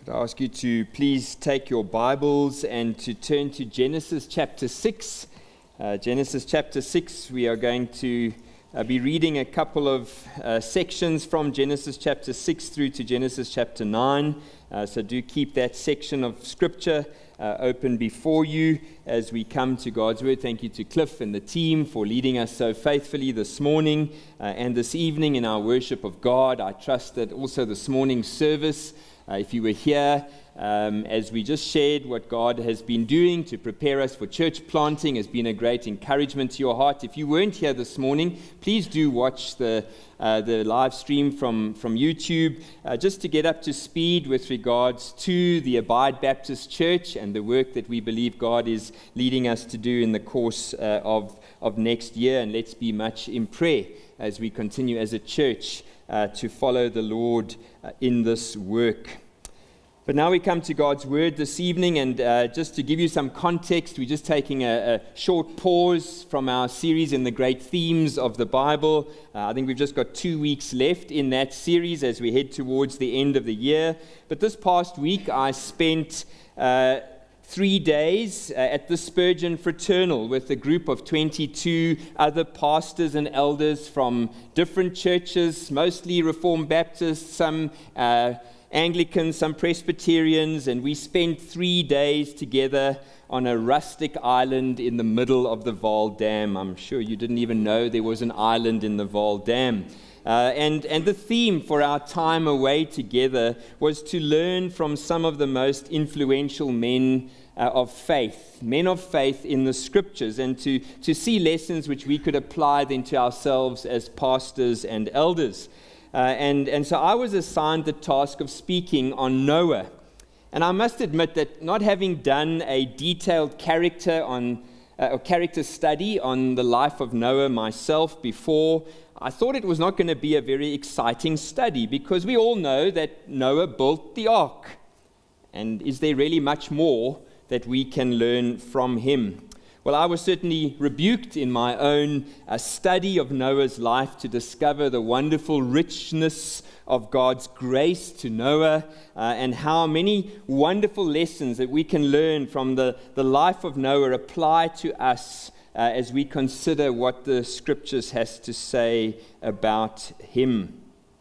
Could I ask you to please take your Bibles and to turn to Genesis chapter 6. Genesis chapter 6, we are going to be reading a couple of sections from Genesis chapter 6 through to Genesis chapter 9. So do keep that section of Scripture open before you as we come to God's Word. Thank you to Cliff and the team for leading us so faithfully this morning and this evening in our worship of God. I trust that also this morning's service, if you were here, as we just shared what God has been doing to prepare us for church planting, has been a great encouragement to your heart. If you weren't here this morning, please do watch the live stream from YouTube, just to get up to speed with regards to the Abide Baptist Church and the work that we believe God is leading us to do in the course of next year. And let's be much in prayer as we continue as a church to follow the Lord in this work. But now we come to God's Word this evening, and just to give you some context, we're just taking a short pause from our series in the great themes of the Bible. I think we've just got 2 weeks left in that series as we head towards the end of the year. But this past week I spent 3 days at the Spurgeon Fraternal with a group of 22 other pastors and elders from different churches, mostly Reformed Baptists, some Anglicans, some Presbyterians, and we spent 3 days together on a rustic island in the middle of the Vaal Dam. I'm sure you didn't even know there was an island in the Vaal Dam. And the theme for our time away together was to learn from some of the most influential men of faith in the Scriptures, and to see lessons which we could apply then to ourselves as pastors and elders. And so I was assigned the task of speaking on Noah. And I must admit that not having done a detailed character study on the life of Noah myself before, I thought it was not going to be a very exciting study, because we all know that Noah built the ark. And is there really much more that we can learn from him? Well, I was certainly rebuked in my own study of Noah's life to discover the wonderful richness of God's grace to Noah, and how many wonderful lessons that we can learn from the life of Noah apply to us as we consider what the Scriptures has to say about him.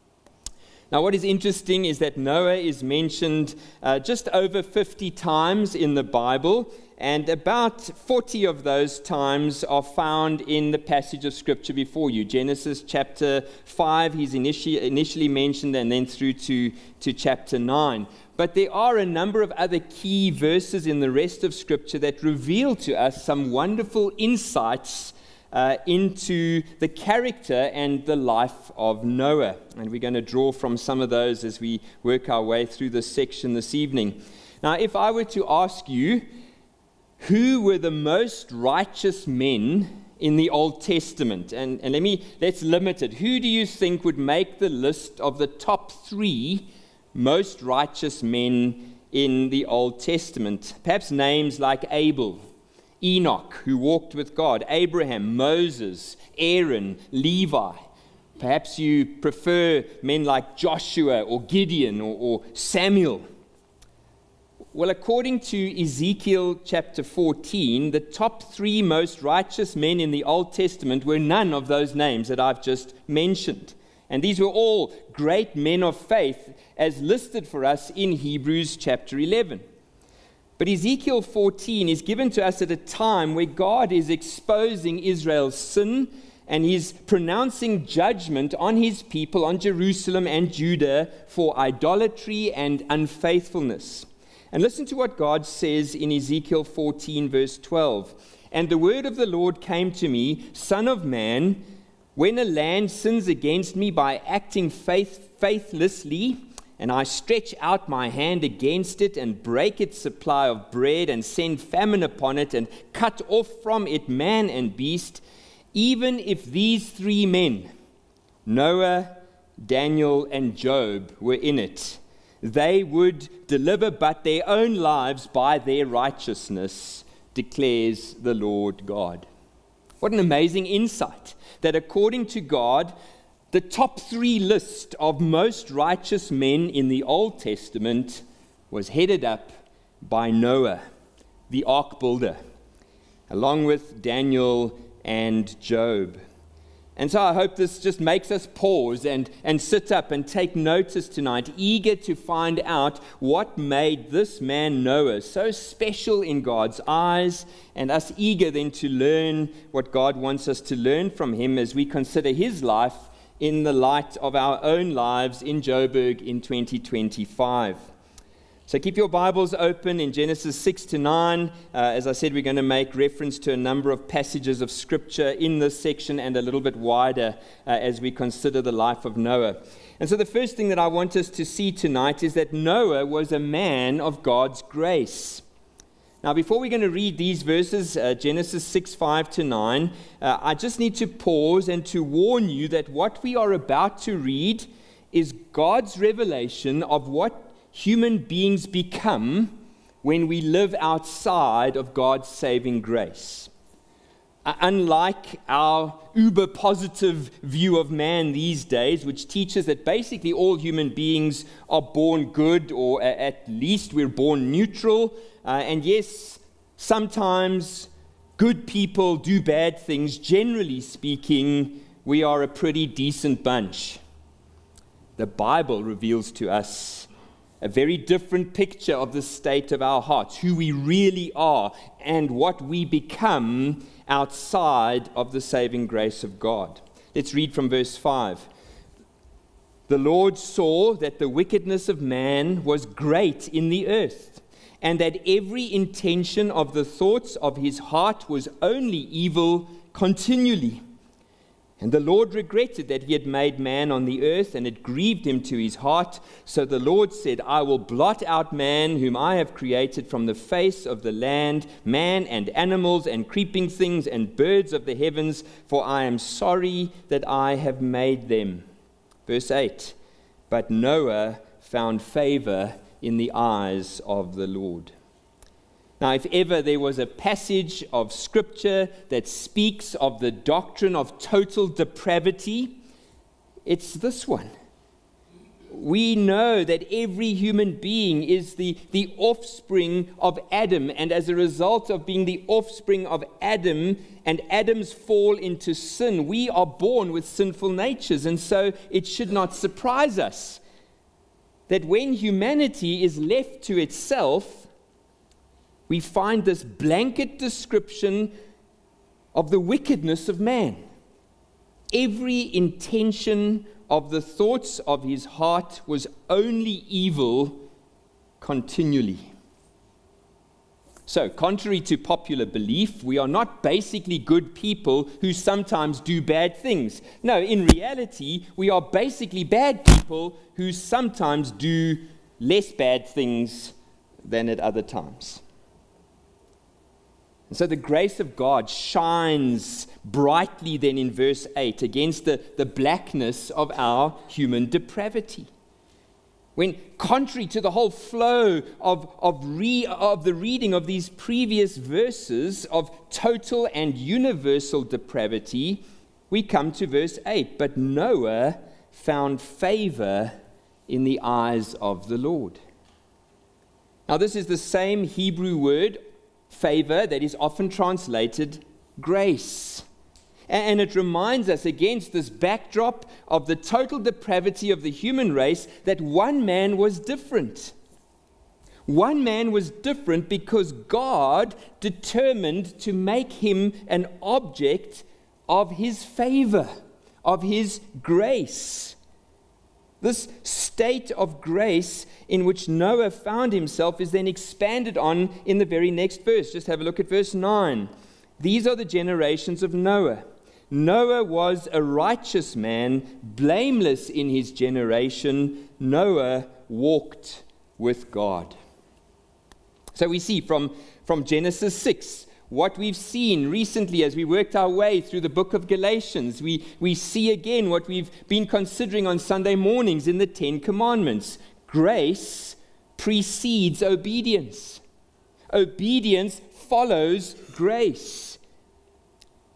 Now, what is interesting is that Noah is mentioned just over 50 times in the Bible, and about 40 of those times are found in the passage of Scripture before you. Genesis chapter 5, he's initially mentioned, and then through to chapter 9. But there are a number of other key verses in the rest of Scripture that reveal to us some wonderful insights into the character and the life of Noah. And we're going to draw from some of those as we work our way through this section this evening. Now, if I were to ask you, who were the most righteous men in the Old Testament? And let's limit it. Who do you think would make the list of the top 3 most righteous men in the Old Testament? Perhaps names like Abel, Enoch, who walked with God, Abraham, Moses, Aaron, Levi. Perhaps you prefer men like Joshua or Gideon or Samuel. Well, according to Ezekiel chapter 14, the top 3 most righteous men in the Old Testament were none of those names that I've just mentioned. And these were all great men of faith as listed for us in Hebrews chapter 11. But Ezekiel 14 is given to us at a time where God is exposing Israel's sin, and he's pronouncing judgment on his people, on Jerusalem and Judah, for idolatry and unfaithfulness. And listen to what God says in Ezekiel 14, verse 12. And the word of the Lord came to me, Son of man, when a land sins against me by acting faithlessly, and I stretch out my hand against it and break its supply of bread and send famine upon it and cut off from it man and beast, even if these 3 men, Noah, Daniel, and Job, were in it, they would deliver but their own lives by their righteousness, declares the Lord God. What an amazing insight, that according to God, the top 3 list of most righteous men in the Old Testament was headed up by Noah, the ark builder, along with Daniel and Job. And so I hope this just makes us pause and sit up and take notice tonight, eager to find out what made this man Noah so special in God's eyes, and us eager then to learn what God wants us to learn from him as we consider his life in the light of our own lives in Joburg in 2025. So keep your Bibles open in Genesis 6 to 9. As I said, we're going to make reference to a number of passages of Scripture in this section and a little bit wider as we consider the life of Noah. And so the first thing that I want us to see tonight is that Noah was a man of God's grace. Now, before we're going to read these verses, Genesis 6, 5 to 9, I just need to pause and to warn you that what we are about to read is God's revelation of what human beings become when we live outside of God's saving grace. Unlike our uber-positive view of man these days, which teaches that basically all human beings are born good, or at least we're born neutral, and yes, sometimes good people do bad things. Generally speaking, we are a pretty decent bunch. The Bible reveals to us a very different picture of the state of our hearts, who we really are, and what we become outside of the saving grace of God. Let's read from verse 5. The Lord saw that the wickedness of man was great in the earth, and that every intention of the thoughts of his heart was only evil continually. And the Lord regretted that he had made man on the earth, and it grieved him to his heart. So the Lord said, I will blot out man, whom I have created from the face of the land, man and animals and creeping things and birds of the heavens, for I am sorry that I have made them. Verse 8, but Noah found favor in the eyes of the Lord. Now, if ever there was a passage of Scripture that speaks of the doctrine of total depravity, it's this one. We know that every human being is the offspring of Adam, and as a result of being the offspring of Adam and Adam's fall into sin, we are born with sinful natures, and so it should not surprise us that when humanity is left to itself, we find this blanket description of the wickedness of man. Every intention of the thoughts of his heart was only evil continually. So, contrary to popular belief, we are not basically good people who sometimes do bad things. No, in reality, we are basically bad people who sometimes do less bad things than at other times. And so the grace of God shines brightly then in verse 8 against the blackness of our human depravity. When, contrary to the whole flow of the reading of these previous verses of total and universal depravity, we come to verse 8. But Noah found favor in the eyes of the Lord. Now, this is the same Hebrew word, favor, that is often translated grace. And it reminds us against this backdrop of the total depravity of the human race that one man was different. One man was different because God determined to make him an object of his favor, of his grace. This state of grace in which Noah found himself is then expanded on in the very next verse. Just have a look at verse 9. These are the generations of Noah. Noah was a righteous man, blameless in his generation. Noah walked with God. So we see from Genesis 6, what we've seen recently as we worked our way through the book of Galatians. We see again what we've been considering on Sunday mornings in the Ten Commandments. Grace precedes obedience. Obedience follows grace.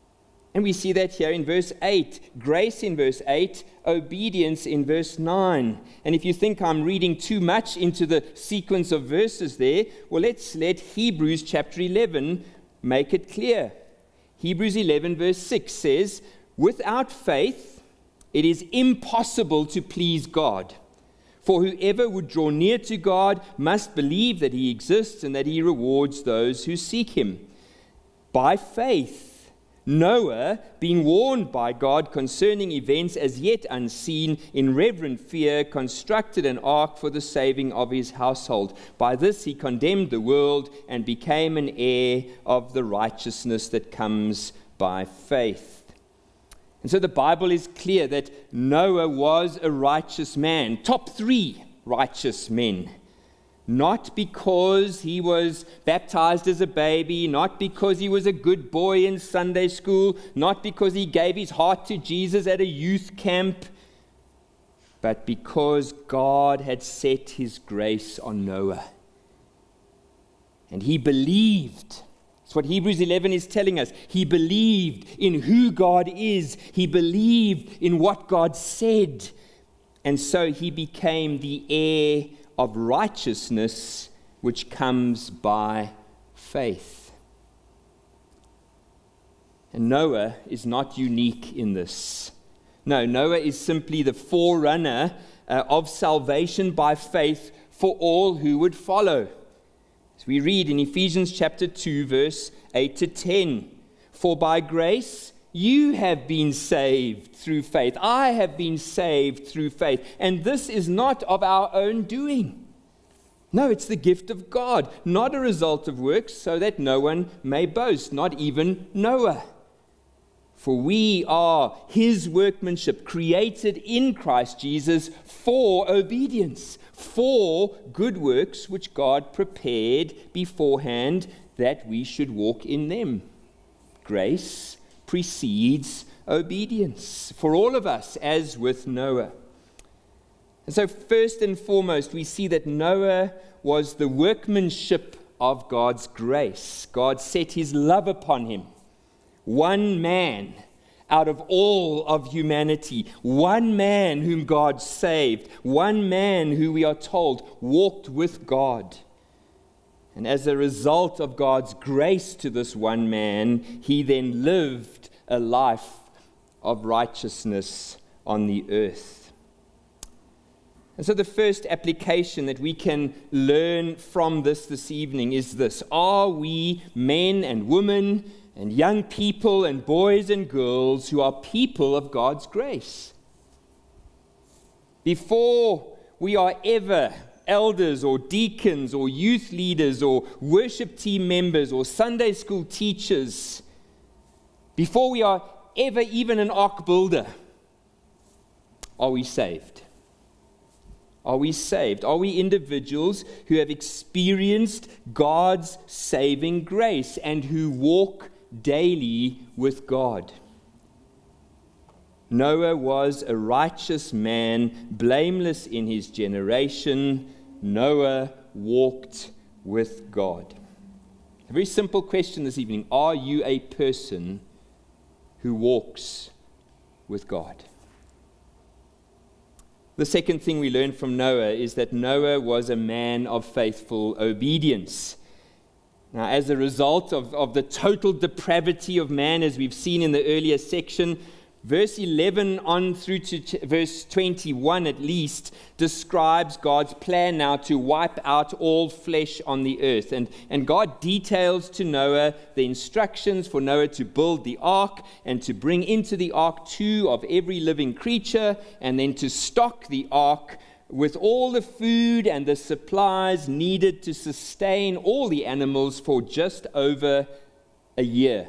And we see that here in verse 8. Grace in verse 8, obedience in verse 9. And if you think I'm reading too much into the sequence of verses there, well, let's let Hebrews chapter 11 make it clear. Hebrews 11 verse 6 says, without faith, it is impossible to please God. For whoever would draw near to God must believe that he exists and that he rewards those who seek him. By faith, Noah, being warned by God concerning events as yet unseen, in reverent fear, constructed an ark for the saving of his household. By this he condemned the world and became an heir of the righteousness that comes by faith. And so the Bible is clear that Noah was a righteous man, top 3 righteous men. Not because he was baptized as a baby, not because he was a good boy in Sunday school, not because he gave his heart to Jesus at a youth camp, but because God had set his grace on Noah. And he believed. That's what Hebrews 11 is telling us. He believed in who God is. He believed in what God said. And so he became the heir of righteousness which comes by faith. And Noah is not unique in this. No, Noah is simply the forerunner of salvation by faith for all who would follow. As we read in Ephesians chapter 2, verse 8 to 10, for by grace you have been saved through faith. I have been saved through faith. And this is not of our own doing. No, it's the gift of God, not a result of works, so that no one may boast, not even Noah. For we are his workmanship, created in Christ Jesus for obedience, for good works which God prepared beforehand that we should walk in them. Grace precedes obedience for all of us, as with Noah. And so first and foremost, we see that Noah was the workmanship of God's grace. God set his love upon him. One man out of all of humanity, one man whom God saved, one man who we are told walked with God. And as a result of God's grace to this one man, he then lived a life of righteousness on the earth. And so the first application that we can learn from this evening is this. Are we men and women and young people and boys and girls who are people of God's grace? Before we are ever elders or deacons or youth leaders or worship team members or Sunday school teachers, before we are ever even an ark builder, are we saved? Are we saved? Are we individuals who have experienced God's saving grace and who walk daily with God? Noah was a righteous man, blameless in his generation. Noah walked with God. A very simple question this evening. Are you a person who walks with God? The second thing we learn from Noah is that Noah was a man of faithful obedience. Now, as a result of the total depravity of man, as we've seen in the earlier section, verse 11 on through to verse 21 at least describes God's plan now to wipe out all flesh on the earth. And God details to Noah the instructions for Noah to build the ark and to bring into the ark 2 of every living creature, and then to stock the ark with all the food and the supplies needed to sustain all the animals for just over a year.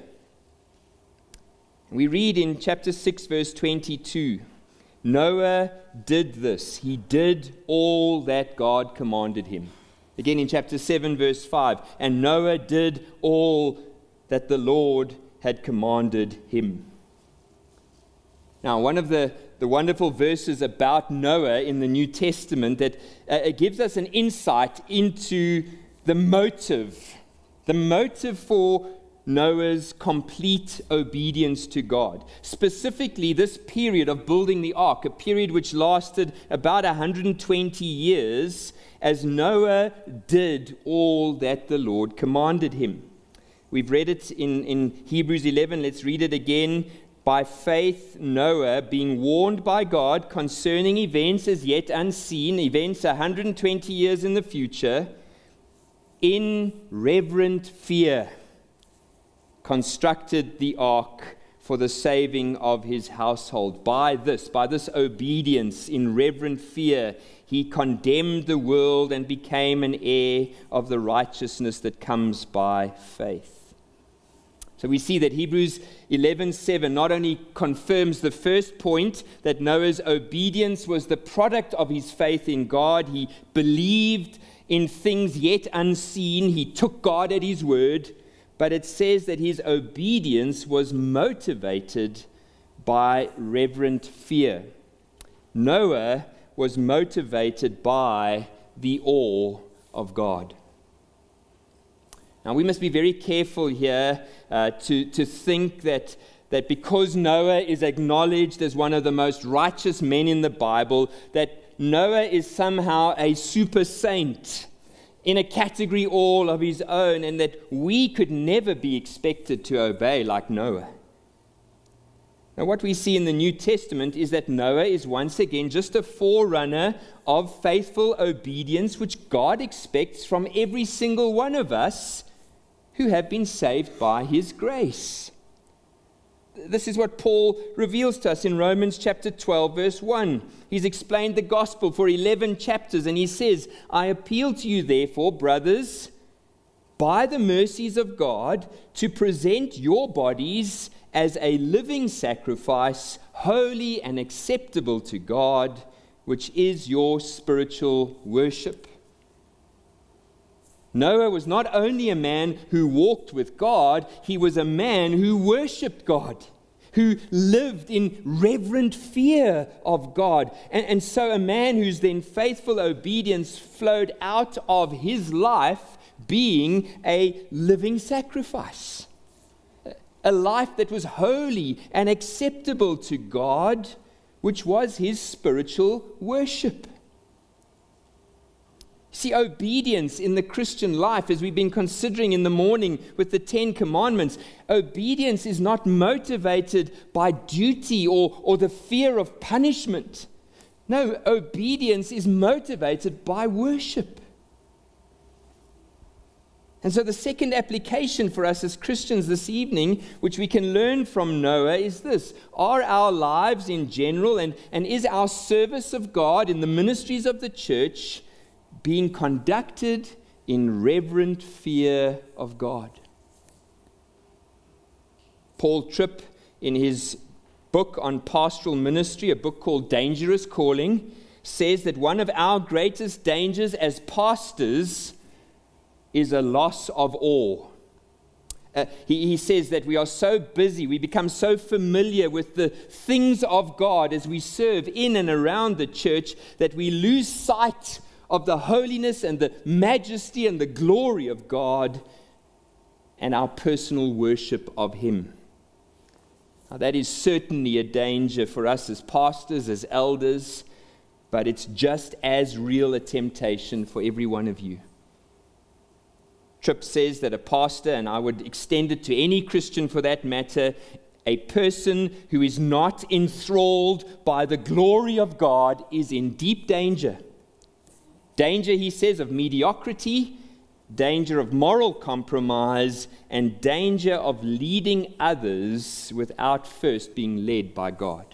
We read in chapter 6, verse 22, Noah did this. He did all that God commanded him. Again in chapter 7, verse 5, and Noah did all that the Lord had commanded him. Now, one of the wonderful verses about Noah in the New Testament that gives us an insight into the motive for Noah's complete obedience to God. Specifically, this period of building the ark, a period which lasted about 120 years, as Noah did all that the Lord commanded him. We've read it in Hebrews 11. Let's read it again. By faith, Noah, being warned by God concerning events as yet unseen, events 120 years in the future, in reverent fear, constructed the ark for the saving of his household. By this obedience, in reverent fear, he condemned the world and became an heir of the righteousness that comes by faith. So we see that Hebrews 11:7 not only confirms the first point, that Noah's obedience was the product of his faith in God. He believed in things yet unseen. He took God at his word. But it says that his obedience was motivated by reverent fear. Noah was motivated by the awe of God. Now, we must be very careful here to think that because Noah is acknowledged as one of the most righteous men in the Bible, that Noah is somehow a super saint in a category all of his own, and that we could never be expected to obey like Noah. Now, what we see in the New Testament is that Noah is once again just a forerunner of faithful obedience, which God expects from every single one of us who have been saved by his grace. This is what Paul reveals to us in Romans chapter 12, verse 1. He's explained the gospel for 11 chapters, and he says, I appeal to you, therefore, brothers, by the mercies of God, to present your bodies as a living sacrifice, holy and acceptable to God, which is your spiritual worship. Noah was not only a man who walked with God, he was a man who worshipped God, who lived in reverent fear of God. And so a man whose then faithful obedience flowed out of his life being a living sacrifice, a life that was holy and acceptable to God, which was his spiritual worship. See, obedience in the Christian life, as we've been considering in the morning with the 10 Commandments, obedience is not motivated by duty or the fear of punishment. No, obedience is motivated by worship. And so the second application for us as Christians this evening, which we can learn from Noah, is this. Are our lives in general and is our service of God in the ministries of the church being conducted in reverent fear of God? Paul Tripp, in his book on pastoral ministry, a book called Dangerous Calling, says that one of our greatest dangers as pastors is a loss of awe. He says that we are so busy, we become so familiar with the things of God as we serve in and around the church that we lose sight of the holiness and the majesty and the glory of God and our personal worship of Him. Now, that is certainly a danger for us as pastors, as elders, but it's just as real a temptation for every one of you. Tripp says that a pastor, and I would extend it to any Christian for that matter, a person who is not enthralled by the glory of God is in deep danger. Danger, he says, of mediocrity, danger of moral compromise, and danger of leading others without first being led by God.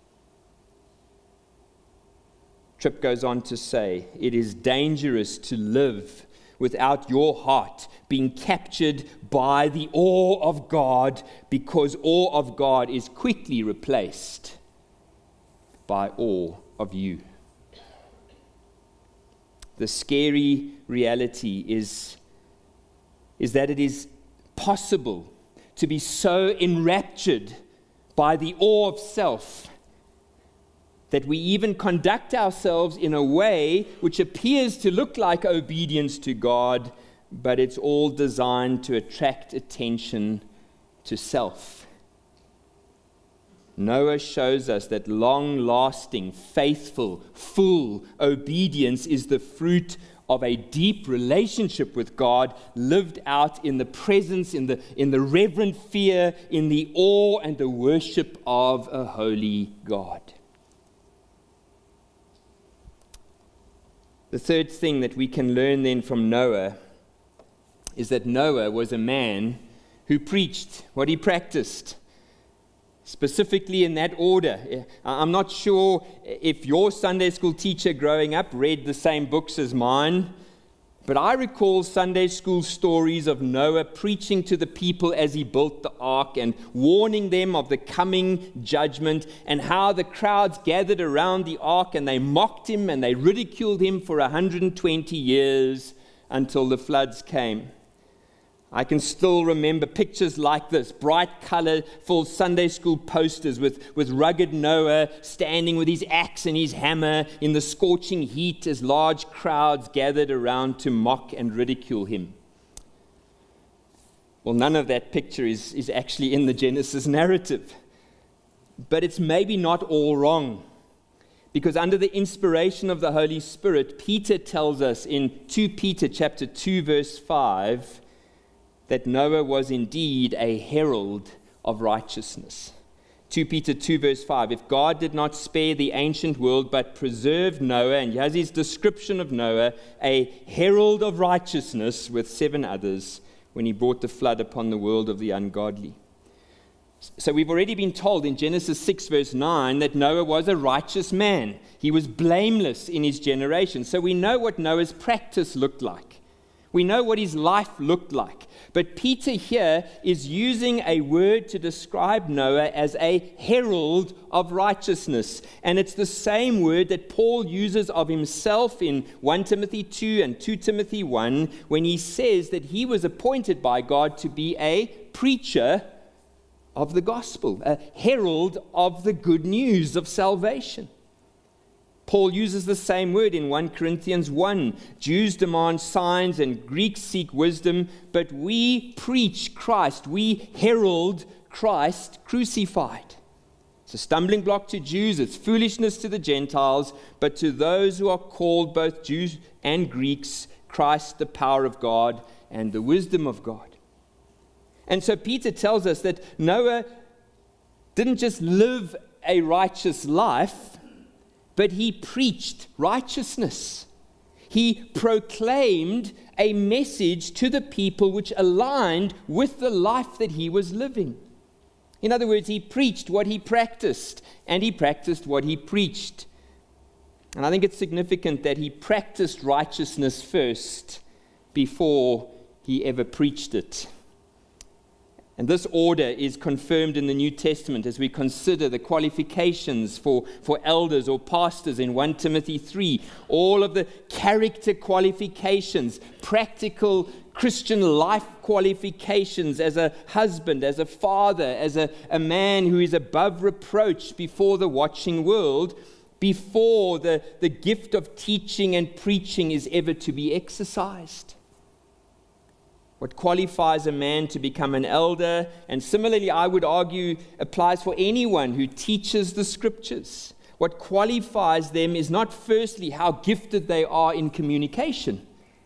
Tripp goes on to say, it is dangerous to live without your heart being captured by the awe of God, because awe of God is quickly replaced by awe of you. The scary reality is that it is possible to be so enraptured by the awe of self that we even conduct ourselves in a way which appears to look like obedience to God, but it's all designed to attract attention to self. Noah shows us that long-lasting, faithful, full obedience is the fruit of a deep relationship with God, lived out in the presence, in the reverent fear, in the awe and the worship of a holy God. The third thing that we can learn then from Noah is that Noah was a man who preached what he practiced, specifically in that order. I'm not sure if your Sunday school teacher growing up read the same books as mine, but I recall Sunday school stories of Noah preaching to the people as he built the ark and warning them of the coming judgment, and how the crowds gathered around the ark and they mocked him and they ridiculed him for 120 years until the floods came. I can still remember pictures like this, bright, colorful Sunday school posters with rugged Noah standing with his axe and his hammer in the scorching heat as large crowds gathered around to mock and ridicule him. Well, none of that picture is actually in the Genesis narrative. But it's maybe not all wrong. Because under the inspiration of the Holy Spirit, Peter tells us in 2 Peter chapter 2, verse 5, that Noah was indeed a herald of righteousness. 2 Peter 2 verse 5, if God did not spare the ancient world but preserved Noah, and he has his description of Noah, a herald of righteousness with 7 others, when he brought the flood upon the world of the ungodly. So we've already been told in Genesis 6 verse 9 that Noah was a righteous man. He was blameless in his generation. So we know what Noah's practice looked like. We know what his life looked like. But Peter here is using a word to describe Noah as a herald of righteousness. And it's the same word that Paul uses of himself in 1 Timothy 2 and 2 Timothy 1 when he says that he was appointed by God to be a preacher of the gospel, a herald of the good news of salvation. Paul uses the same word in 1 Corinthians 1. Jews demand signs and Greeks seek wisdom, but we preach Christ. We herald Christ crucified. It's a stumbling block to Jews, it's foolishness to the Gentiles, but to those who are called, both Jews and Greeks, Christ, the power of God and the wisdom of God. And so Peter tells us that Noah didn't just live a righteous life, but he preached righteousness. He proclaimed a message to the people which aligned with the life that he was living. In other words, he preached what he practiced, and he practiced what he preached. And I think it's significant that he practiced righteousness first before he ever preached it. And this order is confirmed in the New Testament as we consider the qualifications for elders or pastors in 1 Timothy 3. All of the character qualifications, practical Christian life qualifications as a husband, as a father, as a man who is above reproach before the watching world, before the gift of teaching and preaching is ever to be exercised. What qualifies a man to become an elder, and similarly I would argue applies for anyone who teaches the scriptures. What qualifies them is not firstly how gifted they are in communication,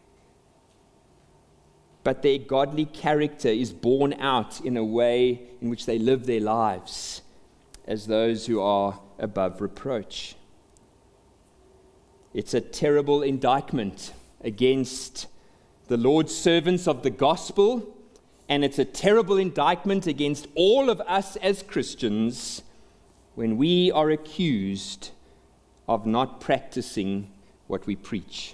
but their godly character is borne out in a way in which they live their lives as those who are above reproach. It's a terrible indictment against the Lord's servants of the gospel, and it's a terrible indictment against all of us as Christians when we are accused of not practicing what we preach.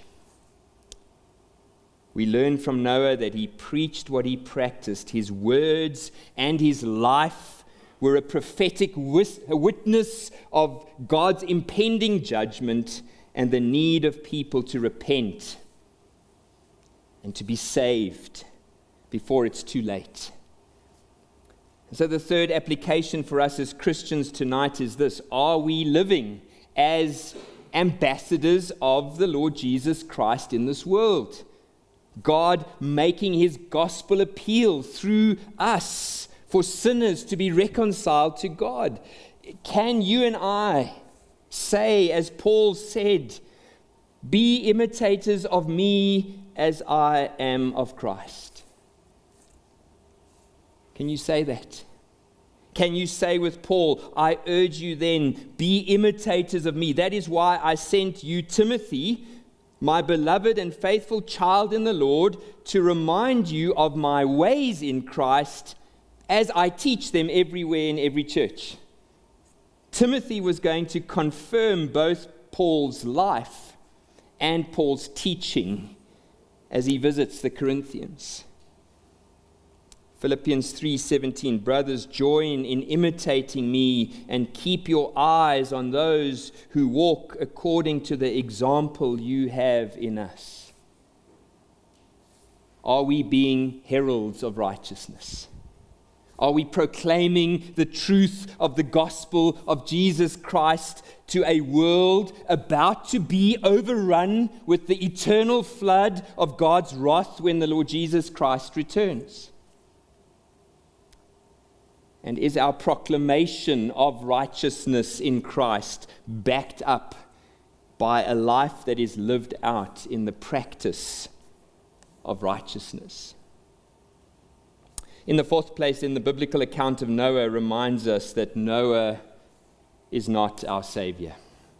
We learn from Noah that he preached what he practiced. His words and his life were a prophetic witness of God's impending judgment and the need of people to repent and to be saved before it's too late. And so the third application for us as Christians tonight is this: are we living as ambassadors of the Lord Jesus Christ in this world? God making his gospel appeal through us for sinners to be reconciled to God. Can you and I say, as Paul said, be imitators of me as I am of Christ? Can you say that? Can you say with Paul, I urge you then, be imitators of me. That is why I sent you Timothy, my beloved and faithful child in the Lord, to remind you of my ways in Christ as I teach them everywhere in every church. Timothy was going to confirm both Paul's life and Paul's teaching as he visits the Corinthians. Philippians 3:17, brothers, join in imitating me and keep your eyes on those who walk according to the example you have in us. Are we being heralds of righteousness? Are we proclaiming the truth of the gospel of Jesus Christ to a world about to be overrun with the eternal flood of God's wrath when the Lord Jesus Christ returns? And is our proclamation of righteousness in Christ backed up by a life that is lived out in the practice of righteousness? In the fourth place, in the biblical account of Noah reminds us that Noah is not our Savior.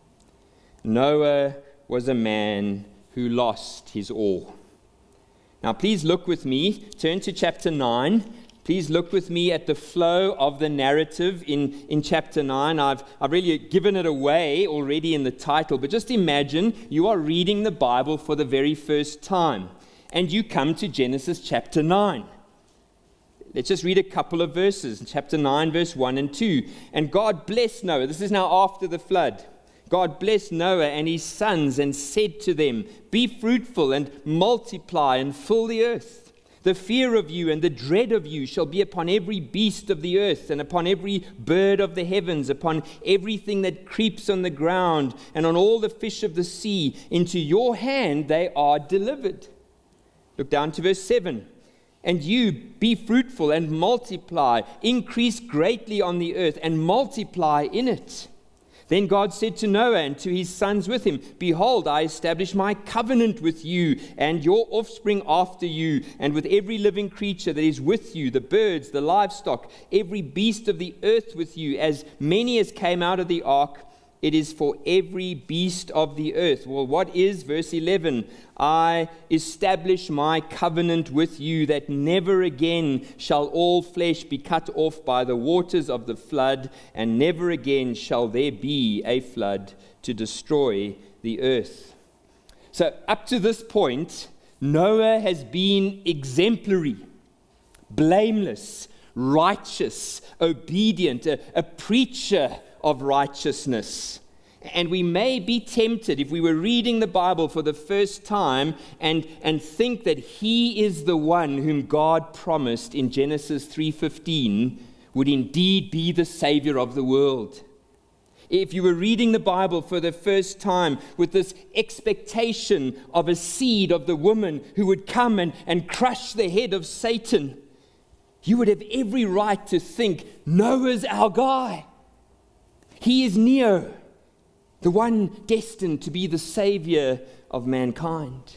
Noah was a man who lost his all. Now please look with me, turn to chapter 9. Please look with me at the flow of the narrative in chapter 9. I've really given it away already in the title, but just imagine you are reading the Bible for the very first time, and you come to Genesis chapter 9. Let's just read a couple of verses. Chapter 9, verse 1 and 2. And God blessed Noah. This is now after the flood. God blessed Noah and his sons and said to them, be fruitful and multiply and fill the earth. The fear of you and the dread of you shall be upon every beast of the earth and upon every bird of the heavens, upon everything that creeps on the ground and on all the fish of the sea. Into your hand they are delivered. Look down to verse 7. And you be fruitful and multiply, increase greatly on the earth and multiply in it. Then God said to Noah and to his sons with him, behold, I establish my covenant with you and your offspring after you, and with every living creature that is with you, the birds, the livestock, every beast of the earth with you, as many as came out of the ark. It is for every beast of the earth. Well, what is verse 11? I establish my covenant with you that never again shall all flesh be cut off by the waters of the flood, and never again shall there be a flood to destroy the earth. So up to this point, Noah has been exemplary, blameless, righteous, obedient, a preacher of righteousness. And we may be tempted, if we were reading the Bible for the first time, and think that he is the one whom God promised in Genesis 3:15 would indeed be the Savior of the world. If you were reading the Bible for the first time with this expectation of a seed of the woman who would come and crush the head of Satan, you would have every right to think, Noah's our guy. He is Neo, the one destined to be the Savior of mankind.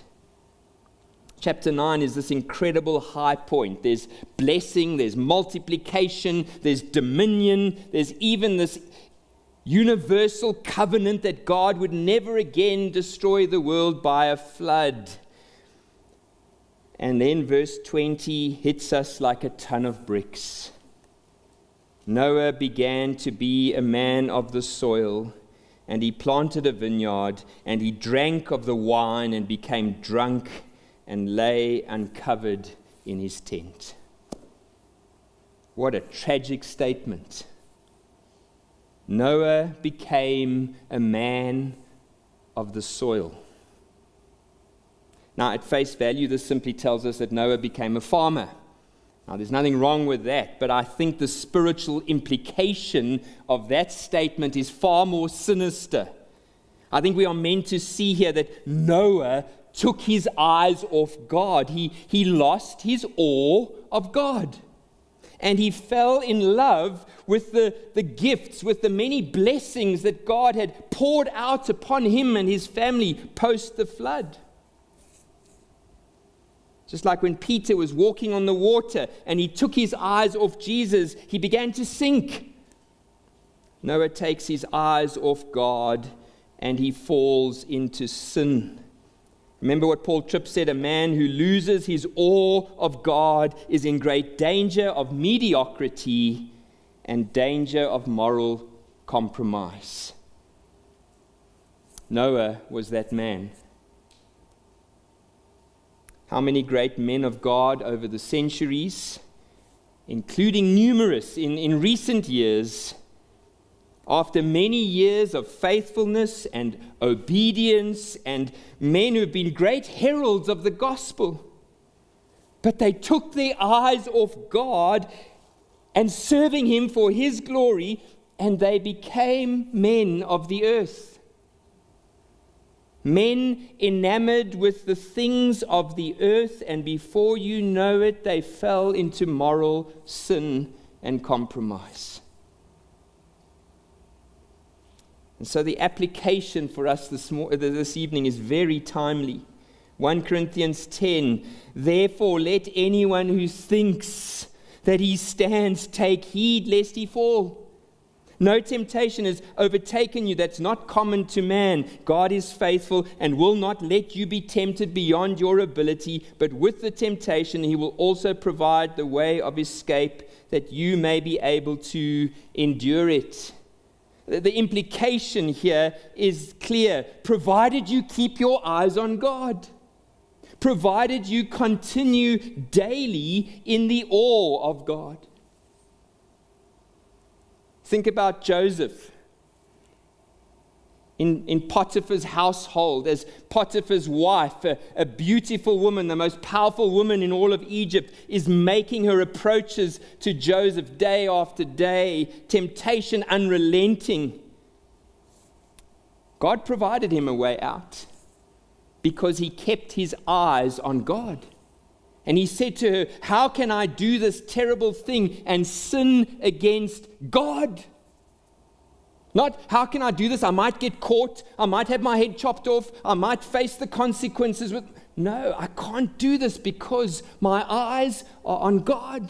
Chapter 9 is this incredible high point. There's blessing, there's multiplication, there's dominion, there's even this universal covenant that God would never again destroy the world by a flood. And then verse 20 hits us like a ton of bricks. Noah began to be a man of the soil, and he planted a vineyard, and he drank of the wine and became drunk and lay uncovered in his tent. What a tragic statement. Noah became a man of the soil. Now, at face value, this simply tells us that Noah became a farmer. Now, there's nothing wrong with that, but I think the spiritual implication of that statement is far more sinister. I think we are meant to see here that Noah took his eyes off God. He lost his awe of God. And he fell in love with the gifts, with the many blessings that God had poured out upon him and his family post the flood. Just like when Peter was walking on the water and he took his eyes off Jesus, he began to sink. Noah takes his eyes off God and he falls into sin. Remember what Paul Tripp said, a man who loses his awe of God is in great danger of mediocrity and danger of moral compromise. Noah was that man. How many great men of God over the centuries, including numerous in recent years, after many years of faithfulness and obedience, and men who have been great heralds of the gospel, but they took their eyes off God and serving him for his glory, and they became men of the earth. Men enamored with the things of the earth, and before you know it, they fell into moral sin and compromise. And so the application for us this evening is very timely. 1 Corinthians 10, therefore let anyone who thinks that he stands take heed lest he fall. No temptation has overtaken you that's not common to man. God is faithful and will not let you be tempted beyond your ability, but with the temptation he will also provide the way of escape that you may be able to endure it. The implication here is clear. Provided you keep your eyes on God. Provided you continue daily in the awe of God. Think about Joseph in Potiphar's household as Potiphar's wife, a beautiful woman, the most powerful woman in all of Egypt, is making her approaches to Joseph day after day, temptation unrelenting. God provided him a way out because he kept his eyes on God. And he said to her, how can I do this terrible thing and sin against God? Not, how can I do this? I might get caught. I might have my head chopped off. I might face the consequences. No, I can't do this because my eyes are on God.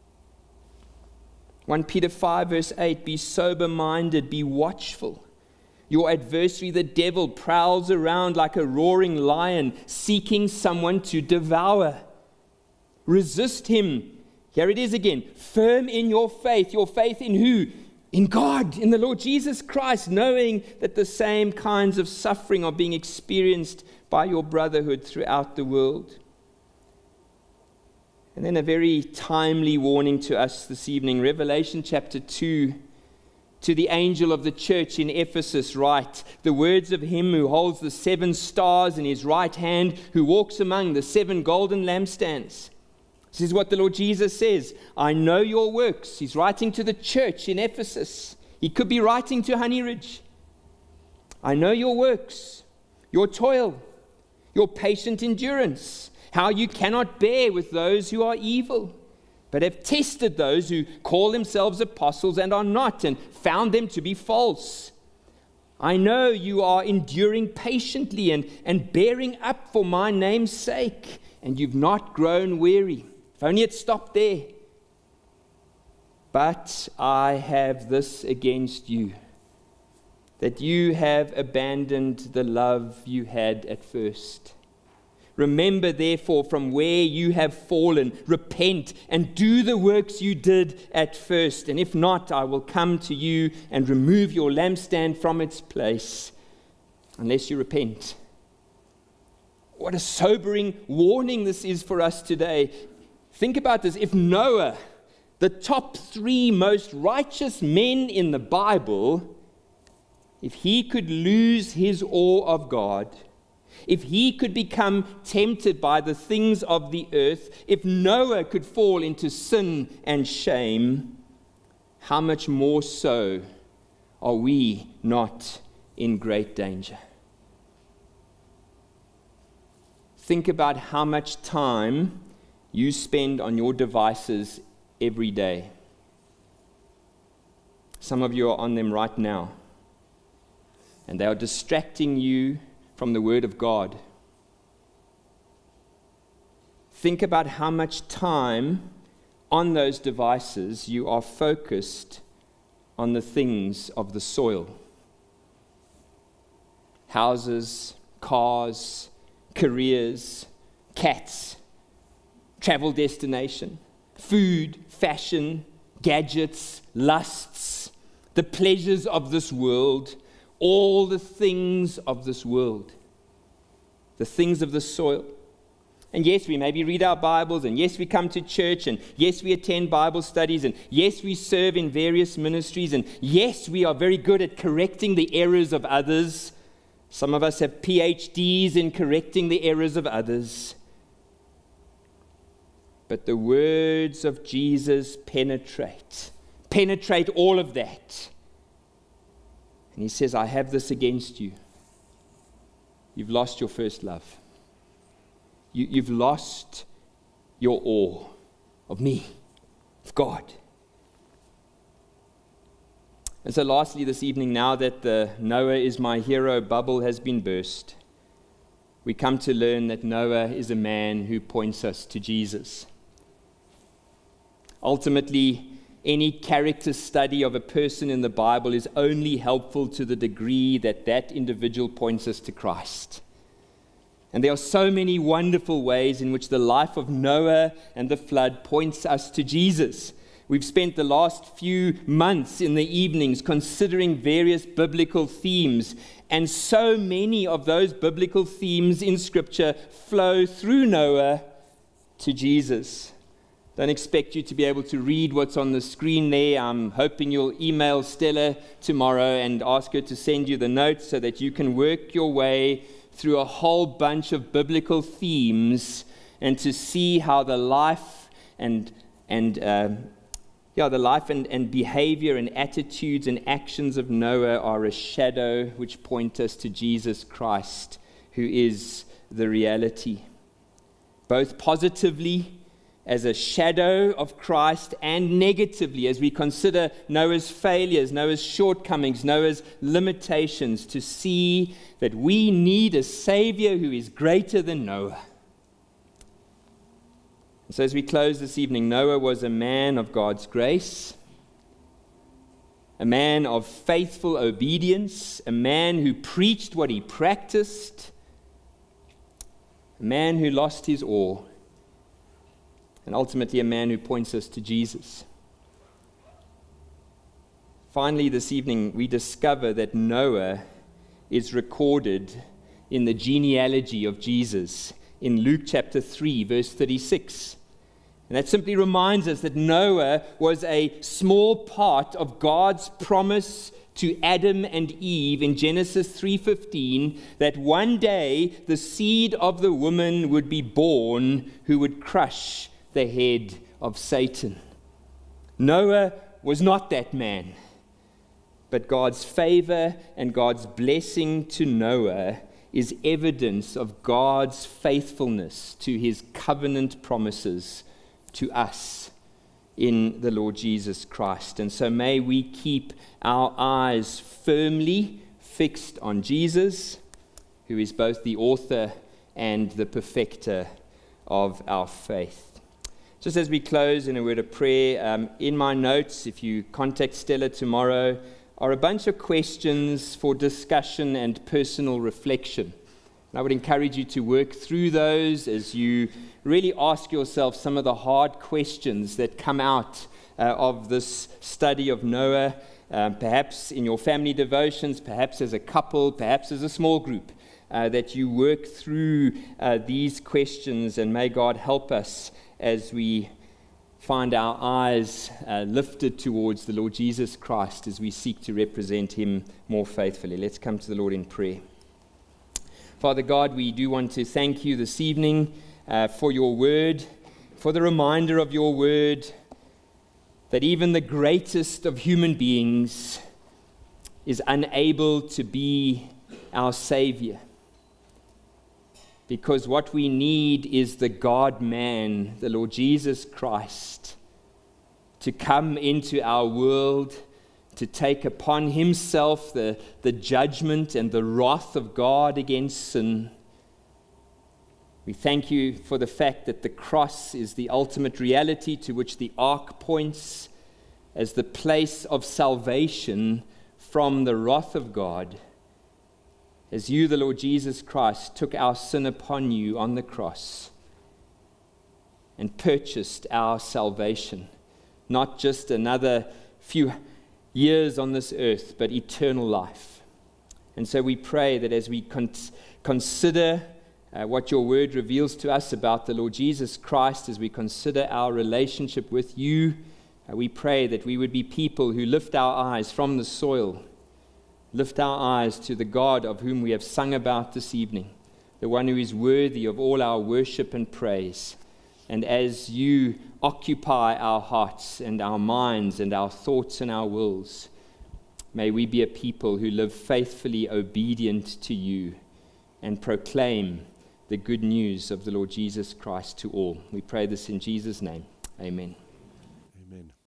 1 Peter 5 verse 8, be sober-minded, be watchful. Your adversary, the devil, prowls around like a roaring lion, seeking someone to devour. Resist him. Here it is again. Firm in your faith. Your faith in who? In God, in the Lord Jesus Christ, knowing that the same kinds of suffering are being experienced by your brotherhood throughout the world. And then a very timely warning to us this evening. Revelation chapter 2. To the angel of the church in Ephesus write, the words of him who holds the 7 stars in his right hand, who walks among the 7 golden lampstands. This is what the Lord Jesus says. I know your works. He's writing to the church in Ephesus. He could be writing to Honey Ridge. I know your works, your toil, your patient endurance, how you cannot bear with those who are evil, but have tested those who call themselves apostles and are not, and found them to be false. I know you are enduring patiently and bearing up for my name's sake, and you've not grown weary. If only it stopped there. But I have this against you, that you have abandoned the love you had at first. Remember, therefore, from where you have fallen, repent and do the works you did at first. And if not, I will come to you and remove your lampstand from its place, unless you repent. What a sobering warning this is for us today. Think about this. If Noah, the top 3 most righteous men in the Bible, if he could lose his awe of God, if he could become tempted by the things of the earth, if Noah could fall into sin and shame, how much more so are we not in great danger? think about how much time you spend on your devices every day. Some of you are on them right now, and they are distracting you from the Word of God. Think about how much time on those devices you are focused on the things of the soil. Houses, cars, careers, cats, travel destination, food, fashion, gadgets, lusts, the pleasures of this world, all the things of this world, the things of the soil. And yes, we maybe read our Bibles, and yes, we come to church, and yes, we attend Bible studies, and yes, we serve in various ministries, and yes, we are very good at correcting the errors of others. Some of us have PhDs in correcting the errors of others. But the words of Jesus penetrate all of that. And he says, I have this against you. You've lost your first love. You've lost your awe of me, of God. And so lastly this evening, now that the Noah is my hero bubble has been burst, we come to learn that Noah is a man who points us to Jesus. Ultimately, any character study of a person in the Bible is only helpful to the degree that that individual points us to Christ. And there are so many wonderful ways in which the life of Noah and the flood points us to Jesus. We've spent the last few months in the evenings considering various biblical themes, and so many of those biblical themes in Scripture flow through Noah to Jesus. Don't expect you to be able to read what's on the screen there. I'm hoping you'll email Stella tomorrow and ask her to send you the notes so that you can work your way through a whole bunch of biblical themes and to see how the life and behavior and attitudes and actions of Noah are a shadow which point us to Jesus Christ, who is the reality. Both positively as a shadow of Christ and negatively as we consider Noah's failures, Noah's shortcomings, Noah's limitations, to see that we need a Savior who is greater than Noah. And so as we close this evening, Noah was a man of God's grace, a man of faithful obedience, a man who preached what he practiced, a man who lost his awe, and ultimately a man who points us to Jesus. Finally, this evening, we discover that Noah is recorded in the genealogy of Jesus in Luke chapter 3, verse 36. And that simply reminds us that Noah was a small part of God's promise to Adam and Eve in Genesis 3:15, that one day the seed of the woman would be born who would crush the head of Satan. Noah was not that man, but God's favor and God's blessing to Noah is evidence of God's faithfulness to his covenant promises to us in the Lord Jesus Christ. And so may we keep our eyes firmly fixed on Jesus, who is both the author and the perfecter of our faith. Just as we close in a word of prayer, in my notes, if you contact Stella tomorrow, are a bunch of questions for discussion and personal reflection. And I would encourage you to work through those as you really ask yourself some of the hard questions that come out of this study of Noah, perhaps in your family devotions, perhaps as a couple, perhaps as a small group, that you work through these questions, and may God help us as we find our eyes lifted towards the Lord Jesus Christ as we seek to represent him more faithfully. Let's come to the Lord in prayer. Father God, we do want to thank you this evening for your word, for the reminder of your word, that even the greatest of human beings is unable to be our Savior. because what we need is the God-man, the Lord Jesus Christ, to come into our world, to take upon himself the judgment and the wrath of God against sin. We thank you for the fact that the cross is the ultimate reality to which the ark points as the place of salvation from the wrath of God. As you, the Lord Jesus Christ, took our sin upon you on the cross and purchased our salvation, not just another few years on this earth, but eternal life. And so we pray that as we consider what your word reveals to us about the Lord Jesus Christ, as we consider our relationship with you, we pray that we would be people who lift our eyes from the soil, lift our eyes to the God of whom we have sung about this evening, the one who is worthy of all our worship and praise. And as you occupy our hearts and our minds and our thoughts and our wills, may we be a people who live faithfully obedient to you and proclaim the good news of the Lord Jesus Christ to all. We pray this in Jesus' name. Amen. Amen.